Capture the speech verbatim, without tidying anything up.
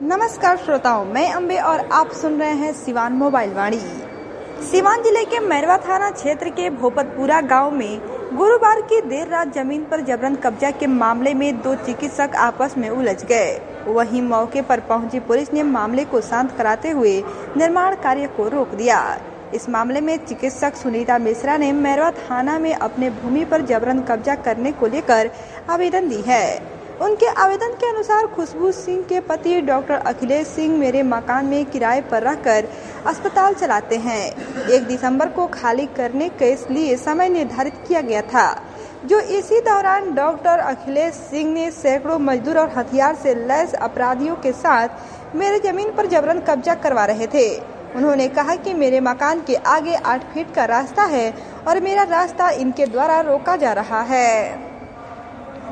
नमस्कार श्रोताओं, मैं अम्बे और आप सुन रहे हैं सिवान मोबाइल वाणी। सिवान जिले के मैरवा थाना क्षेत्र के भोपतपुरा गांव में गुरुवार की देर रात जमीन पर जबरन कब्जा के मामले में दो चिकित्सक आपस में उलझ गए। वहीं मौके पर पहुंची पुलिस ने मामले को शांत कराते हुए निर्माण कार्य को रोक दिया। इस मामले में चिकित्सक सुनीता मिश्रा ने मैरवा थाना में अपने भूमि पर जबरन कब्जा करने को लेकर आवेदन दी है। उनके आवेदन के अनुसार खुशबू सिंह के पति डॉक्टर अखिलेश सिंह मेरे मकान में किराए पर रहकर अस्पताल चलाते हैं। एक दिसंबर को खाली करने के लिए समय निर्धारित किया गया था, जो इसी दौरान डॉक्टर अखिलेश सिंह ने सैकड़ों मजदूर और हथियार से लैस अपराधियों के साथ मेरे जमीन पर जबरन कब्जा करवा रहे थे। उन्होंने कहा कि मेरे मकान के आगे आठ फीट का रास्ता है और मेरा रास्ता इनके द्वारा रोका जा रहा है।